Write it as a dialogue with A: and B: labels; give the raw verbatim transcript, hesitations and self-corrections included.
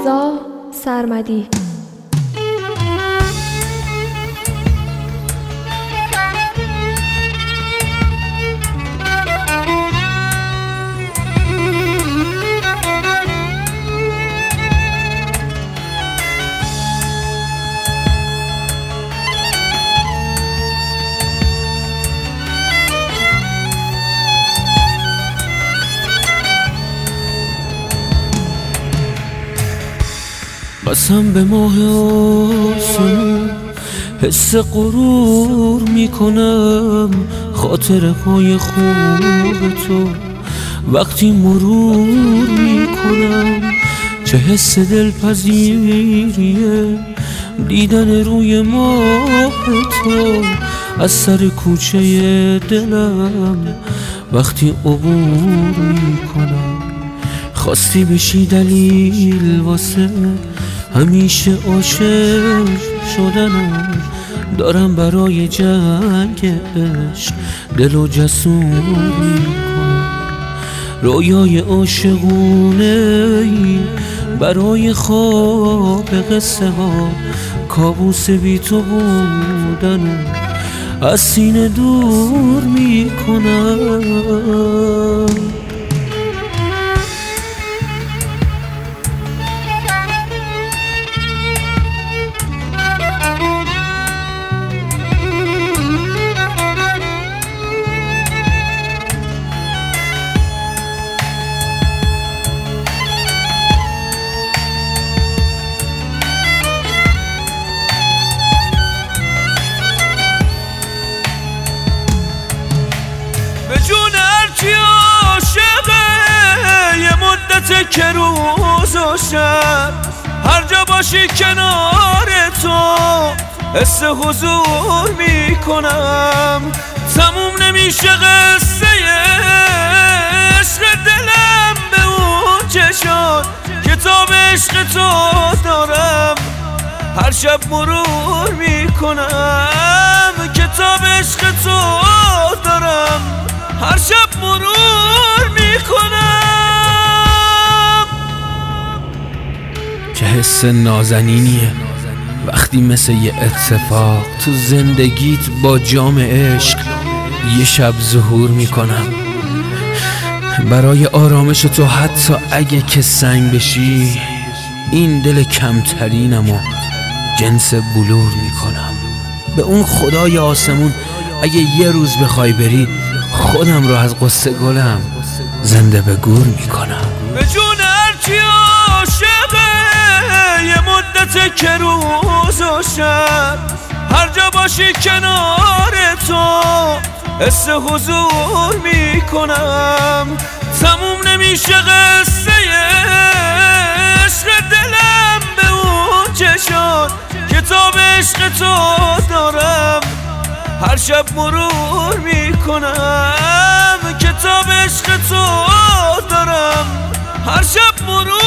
A: رضا سرمدی.
B: قسم به ماه آسمون حس غرور میکنم، خاطره های خوب تو وقتی مرور میکنم. چه حس دلپذیریه دیدن روی ماه تو از سر کوچه دلم وقتی عبور میکنم. خواستی بشی دلیل واسه همیشه عاشق شدنم، دارم برای جنگ عشق دل و جسور میکنم. رویای عاشقونه برای خواب قصه ها، کابوس بی تو بودنم از سینه دور میکنم.
C: جون هرچی عاشقه یه مدت که روز و شب هر جا باشی کنار تو حس حضور میکنم. تموم نمیشه قصه عشق دلم به اون چشات، کتاب عشق تو دارم هر شب مرور میکنم. کتاب عشق تو دارم هر شب مرور میکنم.
B: چه حس نازنینیه وقتی مثل یه اتفاق تو زندگیت با جام عشق یه شب ظهور میکنم. برای آرامش تو حتی اگه که سنگ بشی این دل کمترینمو جنس بلور میکنم. به اون خدای آسمون اگه یه روز بخوای بری خودم رو از قصه گلم زنده به گور میکنم.
C: به جون هرچی عاشقه یه مدت که روز و شب هر جا باشی کنار تو حس حضور میکنم. تموم نمیشه قصه عشق دلم به اون چشات، کتاب عشق تو دارم هر شب مرور میکنم. کتاب عشق تو دارم هر شب مرور